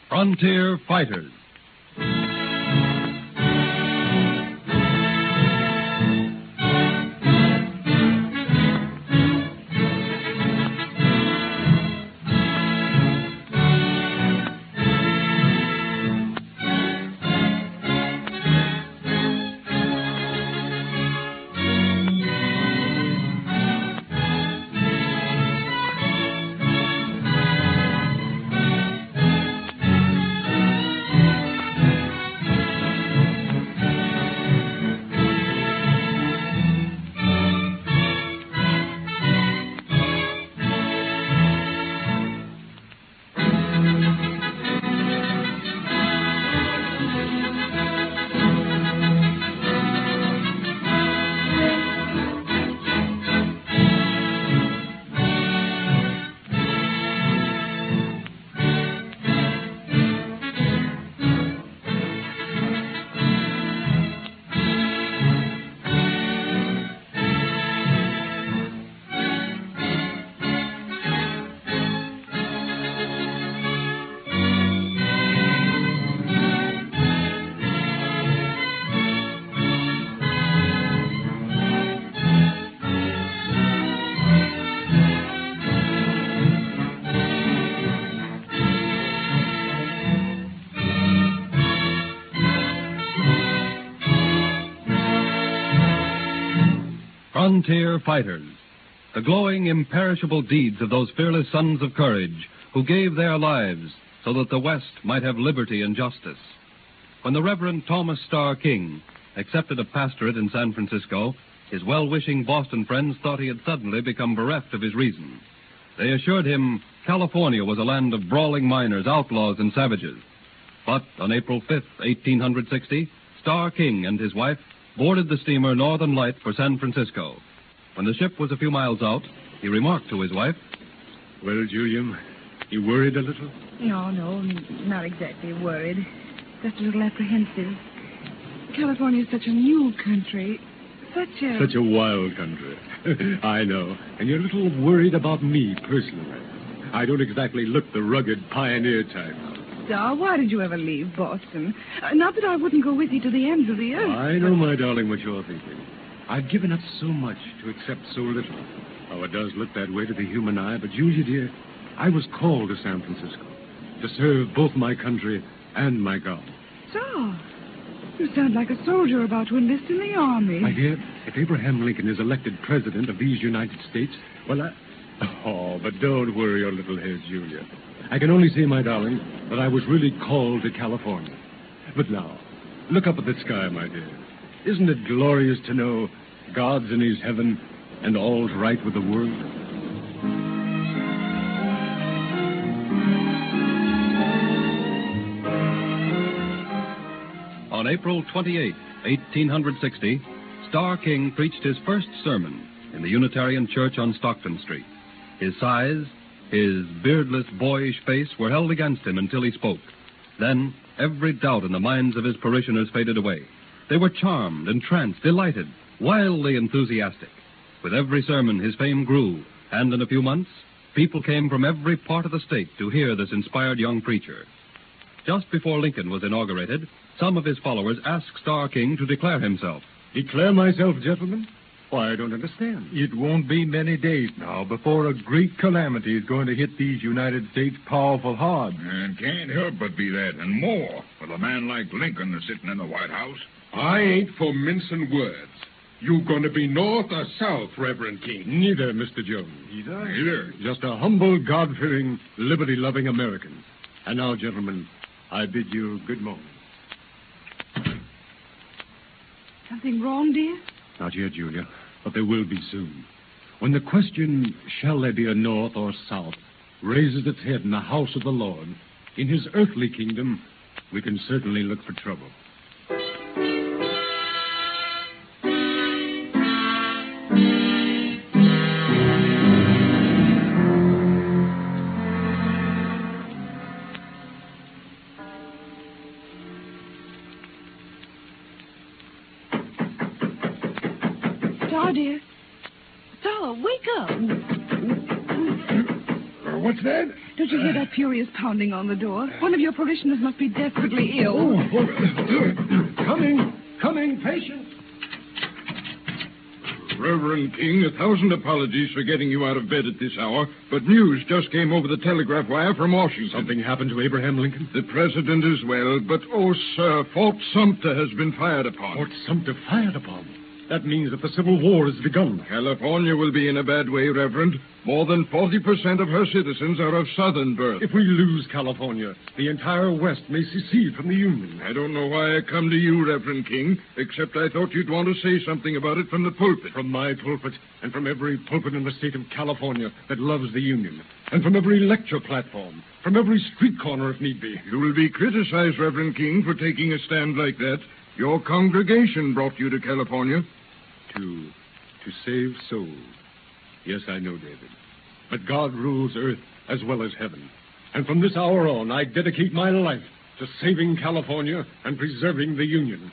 Frontier Fighters. Frontier Fighters, the glowing, imperishable deeds of those fearless sons of courage who gave their lives so that the West might have liberty and justice. When the Reverend Thomas Starr King accepted a pastorate in San Francisco, his well-wishing Boston friends thought he had suddenly become bereft of his reason. They assured him California was a land of brawling miners, outlaws, and savages. But on April 5th, 1860, Starr King and his wife boarded the steamer Northern Light for San Francisco. When the ship was a few miles out, he remarked to his wife, "Well, Julia, you worried a little?" No, not exactly worried. Just a little apprehensive. California is such a new country. Such a wild country. I know. And you're a little worried about me, personally. I don't exactly look the rugged pioneer type. Starr, why did you ever leave Boston? Not that I wouldn't go with you to the ends of the earth. I know, my darling, what you're thinking. I've given up so much to accept so little. Oh, it does look that way to the human eye, but Julia, dear, I was called to San Francisco to serve both my country and my God. Starr, you sound like a soldier about to enlist in the army. My dear, if Abraham Lincoln is elected president of these United States, well, Oh, but don't worry your little head, Julia. I can only say, my darling, that I was really called to California. But now, look up at the sky, my dear. Isn't it glorious to know God's in his heaven and all's right with the world? On April 28, 1860, Starr King preached his first sermon in the Unitarian Church on Stockton Street. His size, his beardless, boyish face were held against him until he spoke. Then, every doubt in the minds of his parishioners faded away. They were charmed, entranced, delighted, wildly enthusiastic. With every sermon, his fame grew, and in a few months, people came from every part of the state to hear this inspired young preacher. Just before Lincoln was inaugurated, some of his followers asked Starr King to declare himself. Declare myself, gentlemen? Why, I don't understand. It won't be many days now before a great calamity is going to hit these United States powerful hard. And can't help but be that, and more, with a man like Lincoln is sitting in the White House. I ain't for mincing words. You going to be north or south, Reverend King? Neither, Mr. Jones. Neither? Just a humble, God-fearing, liberty-loving American. And now, gentlemen, I bid you good morning. Something wrong, dear? Not yet, Julia, but there will be soon. When the question, shall there be a north or south, raises its head in the house of the Lord, in his earthly kingdom, we can certainly look for trouble. Starr, dear. Starr, wake up. What's that? Don't you hear that furious pounding on the door? One of your parishioners must be desperately ill. Coming, patient. Reverend King, 1,000 apologies for getting you out of bed at this hour, but news just came over the telegraph wire from Washington. Something happened to Abraham Lincoln? The president is well, but, oh, sir, Fort Sumter has been fired upon. Fort Sumter fired upon? That means that the Civil War has begun. California will be in a bad way, Reverend. More than 40% of her citizens are of Southern birth. If we lose California, the entire West may secede from the Union. I don't know why I come to you, Reverend King, except I thought you'd want to say something about it from the pulpit. From my pulpit, and from every pulpit in the state of California that loves the Union, and from every lecture platform, from every street corner if need be. You will be criticized, Reverend King, for taking a stand like that. Your congregation brought you to California. To save souls. Yes, I know, David. But God rules earth as well as heaven. And from this hour on, I dedicate my life to saving California and preserving the Union.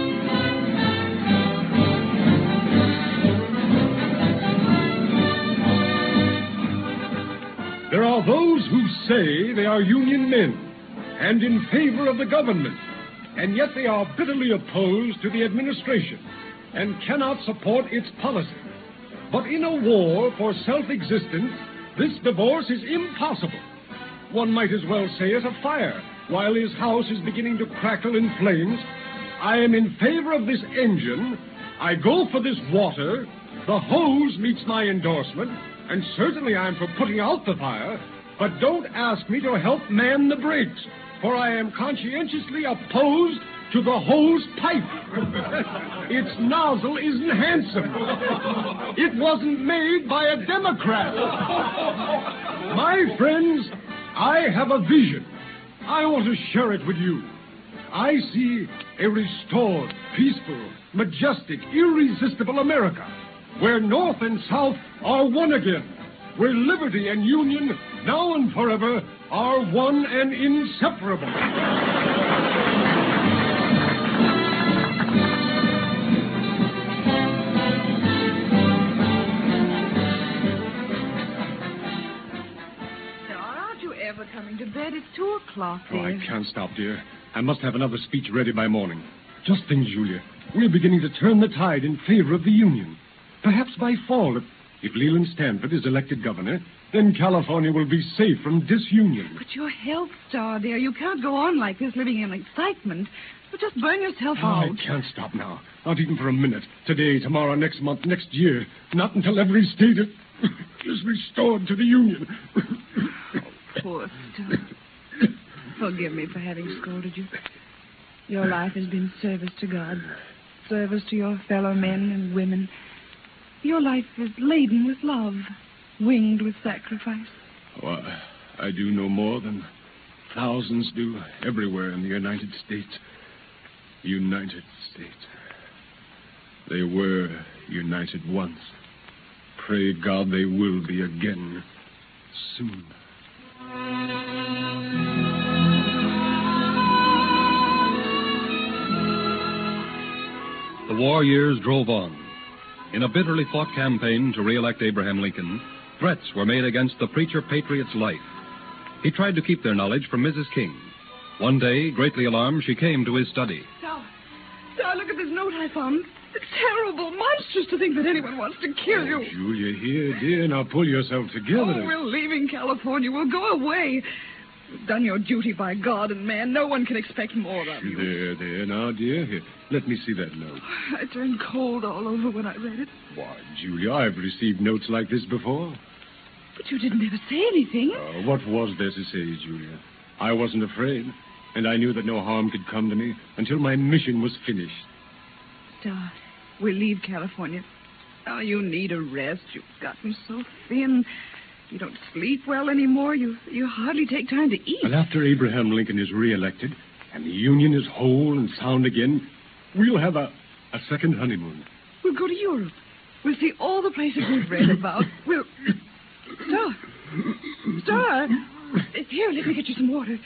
There are those who say they are Union men and in favor of the government, and yet they are bitterly opposed to the administration and cannot support its policy. But in a war for self-existence, this divorce is impossible. One might as well say as a fire. While his house is beginning to crackle in flames, I am in favor of this engine. I go for this water. The hose meets my endorsement, and certainly I am for putting out the fire. But don't ask me to help man the brakes, for I am conscientiously opposed to the hose pipe. Its nozzle isn't handsome. It wasn't made by a Democrat. My friends, I have a vision. I want to share it with you. I see a restored, peaceful, majestic, irresistible America, where North and South are one again, where liberty and union, now and forever, are one and inseparable. Coming to bed. It's 2 o'clock, dear. Oh, I can't stop, dear. I must have another speech ready by morning. Just think, Julia. We're beginning to turn the tide in favor of the Union. Perhaps by fall, if Leland Stanford is elected governor, then California will be safe from disunion. But your health, Star, dear. You can't go on like this, living in excitement. You'll just burn yourself out. I can't stop now. Not even for a minute. Today, tomorrow, next month, next year. Not until every state is restored to the Union. Poor Star. Forgive me for having scolded you. Your life has been service to God, service to your fellow men and women. Your life is laden with love, winged with sacrifice. Oh, I do no more than thousands do everywhere in the United States. United States. They were united once. Pray God they will be again soon. The war years drove on. In a bitterly fought campaign to re-elect Abraham Lincoln, threats were made against the preacher patriot's life. He tried to keep their knowledge from Mrs. King. One day, greatly alarmed, she came to his study. Star, look at this note I found. It's terrible, monstrous to think that anyone wants to kill you. Julia, here, dear. Now pull yourself together. Oh, we're leaving California. We'll go away. You've done your duty by God and man. No one can expect more of you. There, now, dear. Here, let me see that note. I turned cold all over when I read it. Why, Julia, I've received notes like this before. But you didn't ever say anything. What was there to say, Julia? I wasn't afraid, and I knew that no harm could come to me until my mission was finished. Star, we'll leave California. Oh, you need a rest. You've gotten so thin. You don't sleep well anymore. You hardly take time to eat. But after Abraham Lincoln is reelected and the Union is whole and sound again, we'll have a second honeymoon. We'll go to Europe. We'll see all the places we've read about. We'll... Star! Here, let me get you some water.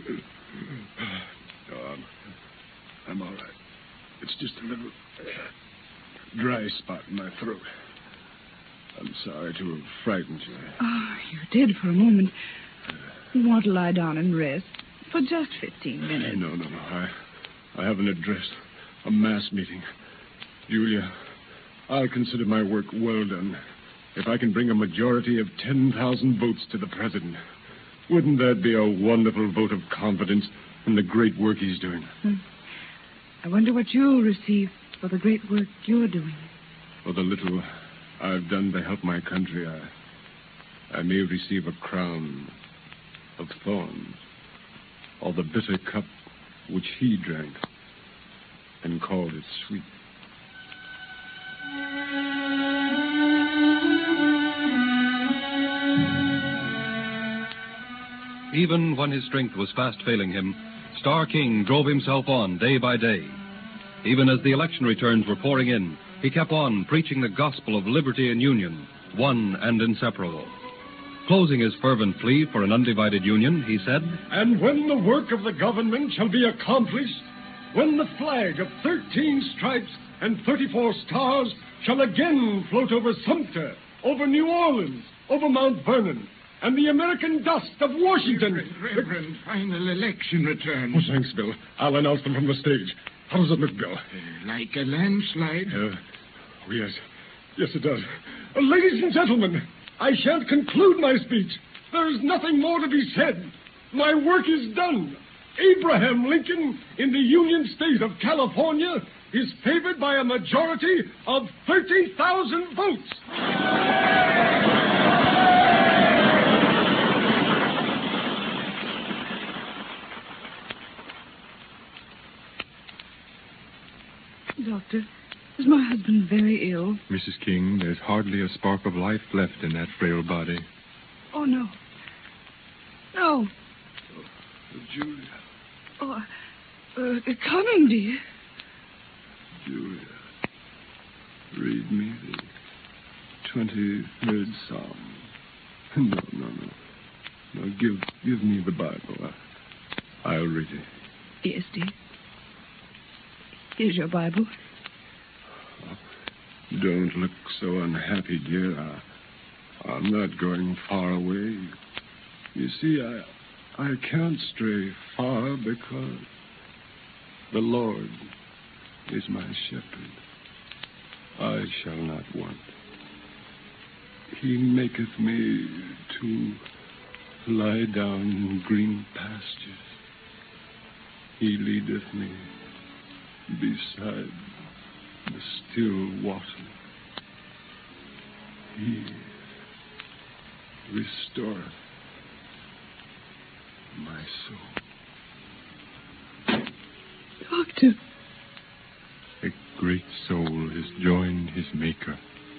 Oh, I'm all right. It's just a little dry spot in my throat. I'm sorry to have frightened you. Oh, you did for a moment. You want to lie down and rest for just 15 minutes. No. I have an address, a mass meeting. Julia, I'll consider my work well done if I can bring a majority of 10,000 votes to the president. Wouldn't that be a wonderful vote of confidence in the great work he's doing? I wonder what you'll receive for the great work you're doing. For the little I've done to help my country, I may receive a crown of thorns, or the bitter cup which he drank and called it sweet. Even when his strength was fast failing him, Starr King drove himself on day by day. Even as the election returns were pouring in, he kept on preaching the gospel of liberty and union, one and inseparable. Closing his fervent plea for an undivided union, he said, And when the work of the government shall be accomplished, when the flag of 13 stripes and 34 stars shall again float over Sumter, over New Orleans, over Mount Vernon, and the American dust of Washington... Reverend, final election returns. Oh, thanks, Bill. I'll announce them from the stage. How does it look, Bill? Like a landslide. Oh, yes. Yes, it does. Ladies and gentlemen, I shan't conclude my speech. There is nothing more to be said. My work is done. Abraham Lincoln, in the Union State of California, is favored by a majority of 30,000 votes. Doctor, is my husband very ill? Mrs. King, there's hardly a spark of life left in that frail body. Oh, no. No. Julia. Oh, coming, dear. Julia, read me the 23rd Psalm. No, give me the Bible. I'll read it. Yes, dear. Here's your Bible. Don't look so unhappy, dear. I'm not going far away. You see, I can't stray far because the Lord is my shepherd. I shall not want. He maketh me to lie down in green pastures. He leadeth me beside the still water. He restoreth my soul. Doctor. A great soul has joined his Maker.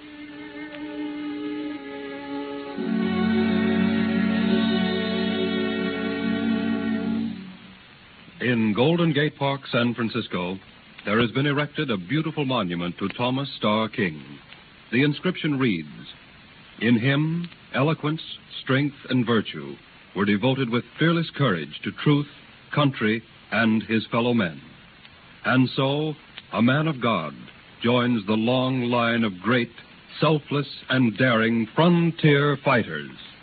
In Golden Gate Park, San Francisco, there has been erected a beautiful monument to Thomas Starr King. The inscription reads, In him, eloquence, strength, and virtue were devoted with fearless courage to truth, country, and his fellow men. And so, a man of God joins the long line of great, selfless, and daring frontier fighters.